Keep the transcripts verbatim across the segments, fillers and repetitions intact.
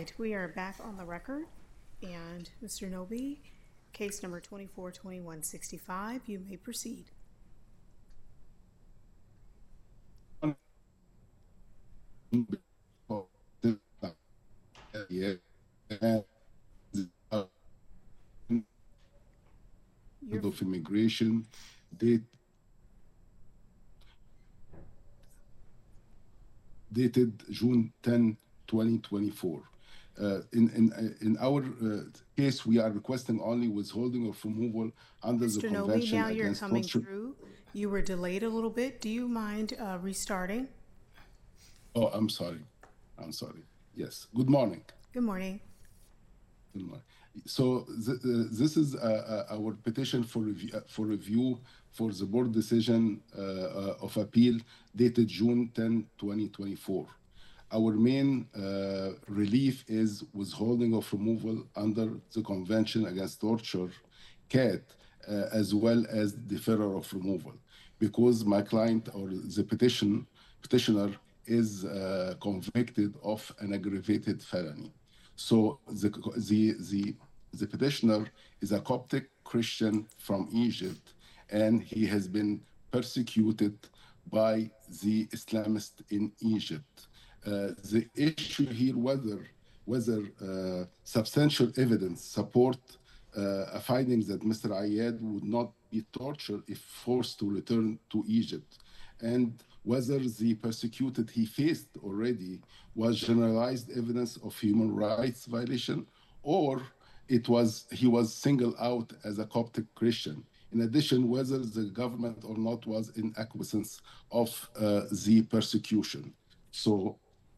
right, we are back on the record. And Mister Nobi, case number twenty-four twenty-one sixty-five, you may proceed. Your, of immigration date, dated June tenth, twenty twenty-four. Uh, in, in, in our uh, case, we are requesting only withholding of removal under Mister the Nobi, Convention now you're Against coming Torture. through. You were delayed a little bit. Do you mind uh, restarting? Oh, I'm sorry. I'm sorry. Yes. Good morning. Good morning. Good morning. So th- uh, this is uh, uh, our petition for review, uh, for review for the board decision uh, uh, of appeal dated June tenth, twenty twenty-four. Our main uh, relief is withholding of removal under the Convention Against Torture, C A T, uh, as well as deferral of removal, because my client or the petition petitioner is uh, convicted of an aggravated felony. So the, the, the, the petitioner is a Coptic Christian from Egypt, and he has been persecuted by the Islamists in Egypt. Uh, the issue here whether whether uh, substantial evidence support uh, a finding that Mister Ayad would not be tortured if forced to return to Egypt, and whether the persecuted he faced already was generalized evidence of human rights violation, or it was he was singled out as a Coptic Christian. In addition, whether the government or not was in acquiescence of uh, the persecution. So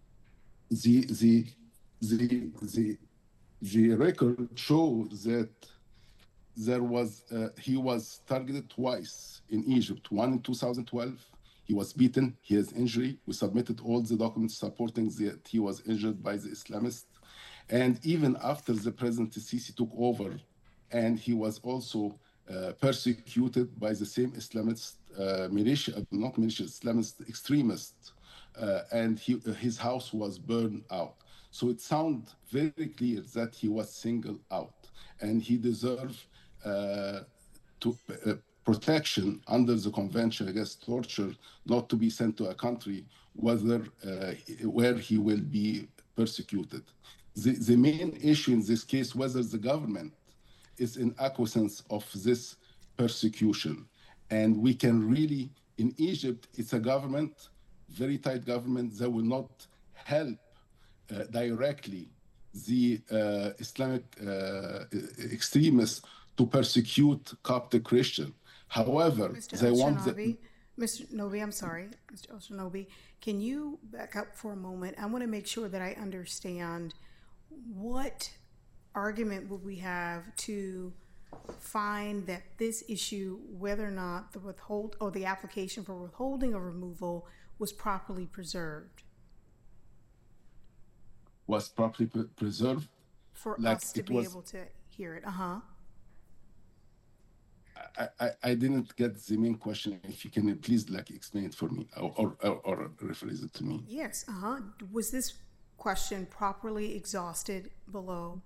the the the the the record shows that there was uh, he was targeted twice in Egypt. One in two thousand twelve, he was beaten. He has injury. We submitted all the documents supporting that he was injured by the Islamists. And even after the President Sisi took over, and he was also uh, persecuted by the same Islamist uh, militia, not militia, Islamist extremists. Uh, and he, uh, his house was burned out. So it sounds very clear that he was singled out, and he deserved uh, to uh, protection under the Convention Against Torture, not to be sent to a country whether uh, where he will be persecuted. The, the main issue in this case, whether the government is in acquiescence of this persecution. And we can really, in Egypt, it's a government, very tight government, that will not help uh, directly the uh, Islamic uh, extremists to persecute Coptic Christian. However, Mister they want the... Oshinobi, Mister Nobi, I'm sorry, Mister Oshinobi, can you back up for a moment? I want to make sure that I understand what argument would we have to find that this issue, whether or not the withhold or the application for withholding or removal was properly preserved? Was properly pre- preserved? For like us to it be was, able to hear it, uh-huh. I, I, I didn't get the main question. If you can please like explain it for me, or, or, or, or rephrase it to me. Yes, uh-huh. Was this question properly exhausted below?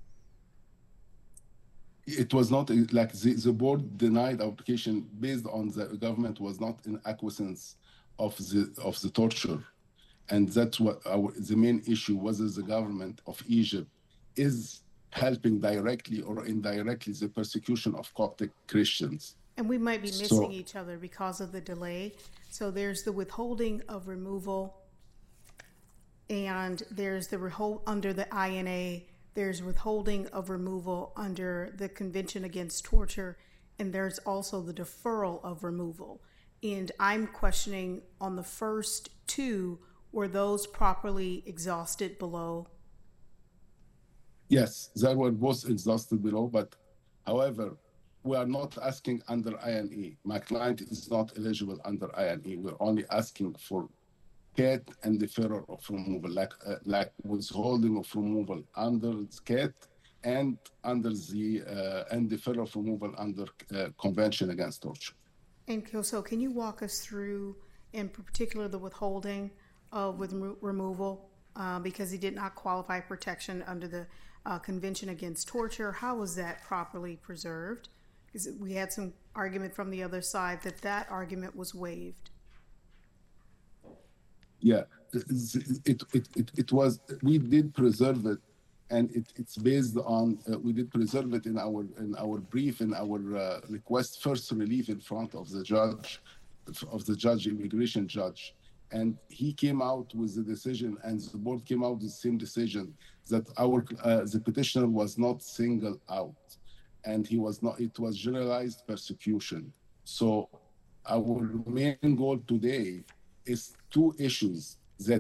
It was not like the, the board denied application based on the government was not in acquiescence of the of the torture, and that's what our the main issue was: is the government of Egypt is helping directly or indirectly the persecution of Coptic Christians. And we might be missing So, each other because of the delay. So there's the withholding of removal, and there's the withhold under the I N A. There's withholding of removal under the Convention Against Torture, and there's also the deferral of removal. And I'm questioning on the first two, were those properly exhausted below? yes, they were both exhausted below, but however, we are not asking under I N E. My client is not eligible under I N E. We're only asking for C A T and deferral of removal, like uh, like withholding of removal under C A T and under the uh, and deferral of removal under uh, Convention Against Torture. And so can you walk us through, in particular, the withholding of with remo- removal? uh, because he did not qualify protection under the uh, Convention Against Torture. How was that properly preserved? Because we had some argument from the other side that that argument was waived. Yeah, it, it, it, it was, we did preserve it, and it, it's based on, uh, we did preserve it in our in our brief, in our uh, request first relief in front of the judge, of the judge, immigration judge. And he came out with the decision, and the board came out with the same decision, that our uh, the petitioner was not singled out, and he was not, it was generalized persecution. So our main goal today is two issues: that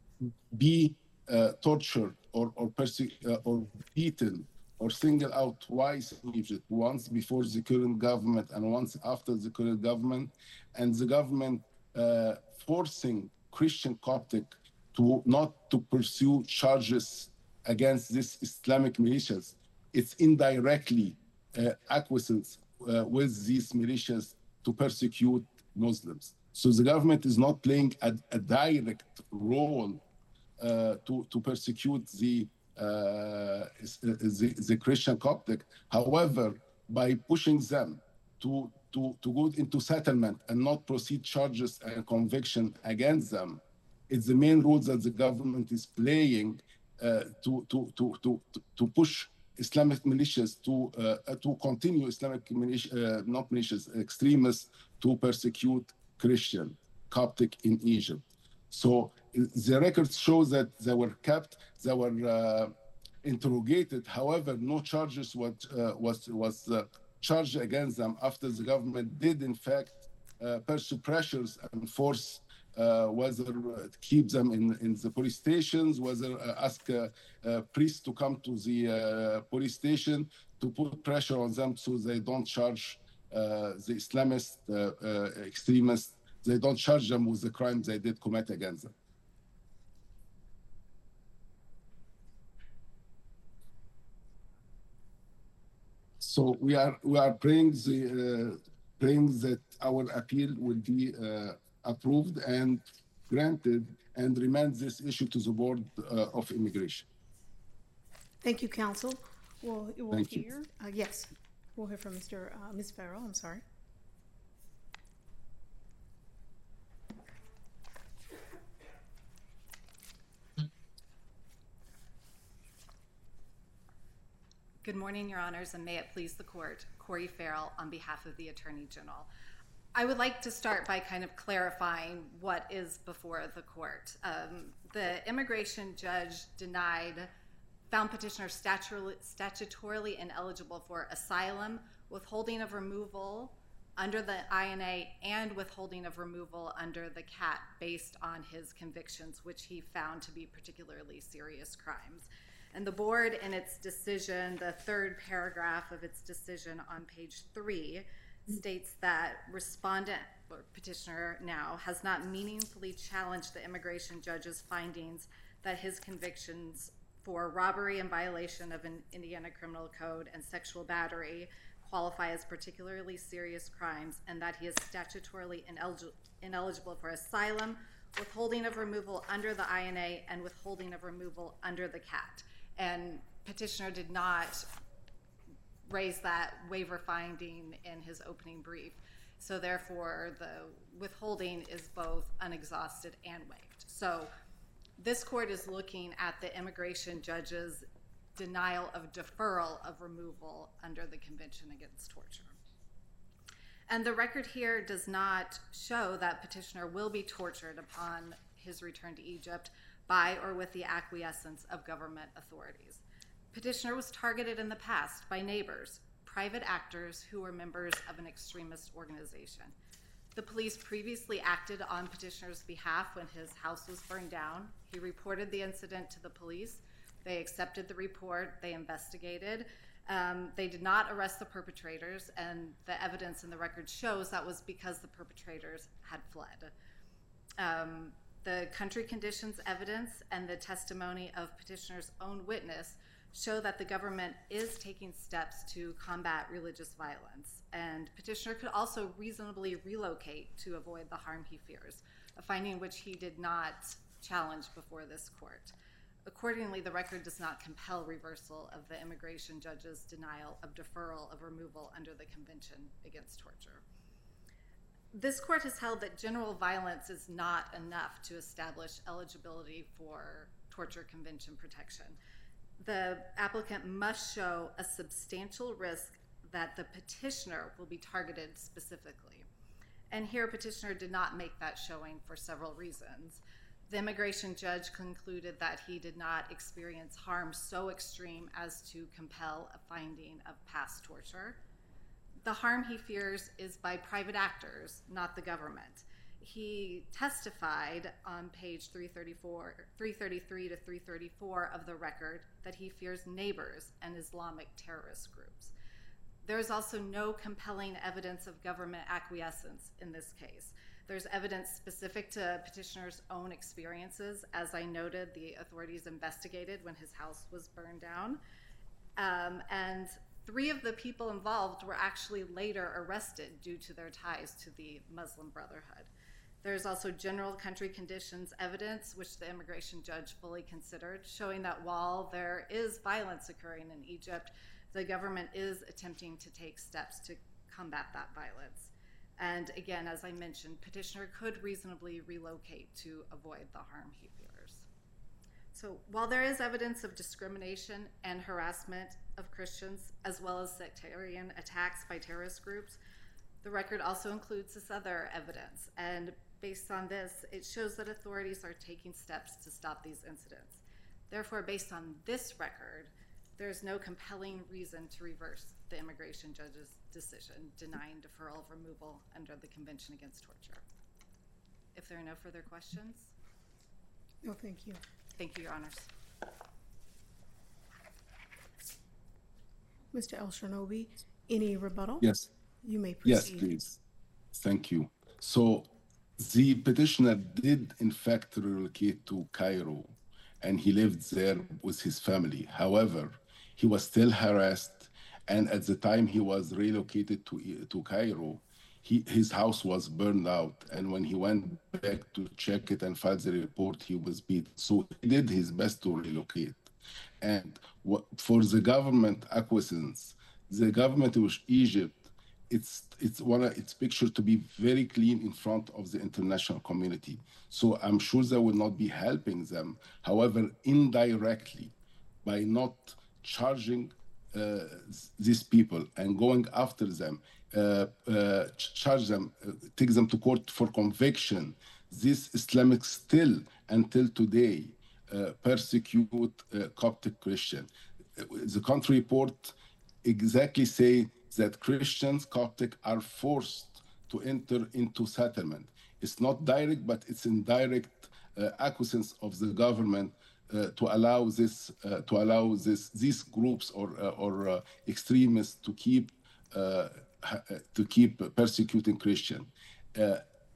be uh, tortured or or, perse- uh, or beaten or singled out twice in Egypt, once before the current government and once after the current government, and the government uh, forcing Christian Coptic to not to pursue charges against this Islamic militias. It's indirectly uh, acquiescence uh, with these militias to persecute Muslims. So the government is not playing a, a direct role uh, to, to persecute the, uh, the, the Christian Coptic. However, by pushing them to, to, to go into settlement and not proceed charges and conviction against them, it's the main role that the government is playing uh, to, to, to, to, to push Islamic militias to uh, to continue Islamic militia, uh, not militias, extremists to persecute Christian Coptic in Egypt. So the records show that they were kept, they were uh, interrogated. However, no charges was uh, was was uh, charged against them after the government did in fact uh, pursue pressures and force uh, whether uh, keep them in, in the police stations, whether uh, ask uh, uh, priests to come to the uh, police station to put pressure on them so they don't charge uh, the Islamist uh, uh, extremists, they don't charge them with the crimes they did commit against them. So we are we are praying the uh, praying that our appeal will be uh, approved and granted, and remand this issue to the Board uh, of Immigration. Thank you, counsel. We'll, we'll Thank hear. you. Uh, yes, we'll hear from Mister Uh, Miz Farrell. I'm sorry. Good morning, Your Honors, and may it please the Court. Corey Farrell on behalf of the Attorney General. I would like to start by kind of clarifying what is before the Court. Um, the immigration judge denied, found petitioner statutorily, statutorily ineligible for asylum, withholding of removal under the I N A, and withholding of removal under the C A T based on his convictions, which he found to be particularly serious crimes. And the board, in its decision, the third paragraph of its decision on page three, states that respondent, or petitioner now, has not meaningfully challenged the immigration judge's findings that his convictions for robbery in violation of an Indiana criminal code and sexual battery qualify as particularly serious crimes, and that he is statutorily ineligible, ineligible for asylum, withholding of removal under the I N A, and withholding of removal under the C A T. And petitioner did not raise that waiver finding in his opening brief. So therefore, the withholding is both unexhausted and waived. So this court is looking at the immigration judge's denial of deferral of removal under the Convention Against Torture. And the record here does not show that petitioner will be tortured upon his return to Egypt by or with the acquiescence of government authorities. Petitioner was targeted in the past by neighbors, private actors who were members of an extremist organization. The police previously acted on petitioner's behalf when his house was burned down. He reported the incident to the police. They accepted the report. They investigated. Um, they did not arrest the perpetrators, and the evidence in the record shows that was because the perpetrators had fled. Um, the country conditions evidence and the testimony of petitioner's own witness show that the government is taking steps to combat religious violence, and petitioner could also reasonably relocate to avoid the harm he fears, a finding which he did not challenge before this court. Accordingly, the record does not compel reversal of the immigration judge's denial of deferral of removal under the Convention Against Torture. This court has held that general violence is not enough to establish eligibility for torture convention protection. The applicant must show a substantial risk that the petitioner will be targeted specifically. And here, petitioner did not make that showing for several reasons. The immigration judge concluded that he did not experience harm so extreme as to compel a finding of past torture. The harm he fears is by private actors, not the government. He testified on page three thirty-four, three thirty-three to three thirty-four of the record that he fears neighbors and Islamic terrorist groups. There is also no compelling evidence of government acquiescence in this case. There's evidence specific to petitioner's own experiences. As I noted, the authorities investigated when his house was burned down. Um, and three of the people involved were actually later arrested due to their ties to the Muslim Brotherhood. There's also general country conditions evidence, which the immigration judge fully considered, showing that while there is violence occurring in Egypt, the government is attempting to take steps to combat that violence. And again, as I mentioned, petitioner could reasonably relocate to avoid the harm he fears. So while there is evidence of discrimination and harassment of Christians, as well as sectarian attacks by terrorist groups, the record also includes this other evidence. And based on this, it shows that authorities are taking steps to stop these incidents. Therefore, based on this record, there is no compelling reason to reverse the immigration judge's decision denying deferral of removal under the Convention Against Torture. If there are no further questions. No, thank you. Thank you, Your Honors. Mister El-Sharnobi, any rebuttal? Yes. You may Yes, proceed. please. Thank you. So the petitioner did, in fact, relocate to Cairo, and he lived there with his family. However, he was still harassed, and at the time he was relocated to, to Cairo, he, his house was burned out, and when he went back to check it and file the report, he was beat. So he did his best to relocate. And what, for the government acquiescence, the government of Egypt, it's it's one its picture to be very clean in front of the international community. So I'm sure they will not be helping them. However, indirectly, by not charging uh, these people and going after them, uh, uh, charge them, uh, take them to court for conviction, this Islamic still until today uh, persecute uh, Coptic Christian. The country report exactly say that Christians, Coptic, are forced to enter into settlement. It's not direct, but it's indirect uh, acquiescence of the government uh, to allow this, uh, to allow this, these groups or uh, or uh, extremists to keep uh, to keep persecuting Christian. Uh,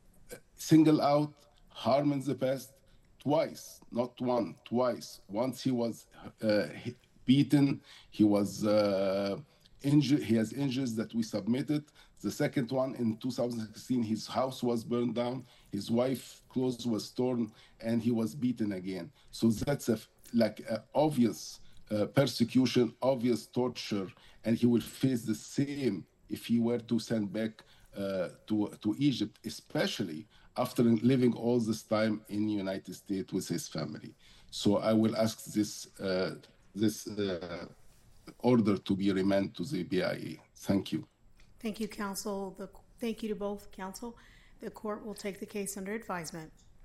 single out harm in the past twice, not one, twice. Once he was uh, beaten, he was. Uh, Injury, he has injuries that we submitted. The second one in two thousand sixteen, his house was burned down, his wife's clothes was torn, and he was beaten again. So that's a, like a obvious uh, persecution, obvious torture, and he will face the same if he were to send back uh, to to Egypt, especially after living all this time in the United States with his family. So I will ask this uh, this. Uh, order to be remanded to the B I A. Thank you. Thank you, counsel. The, thank you to both counsel. The court will take the case under advisement.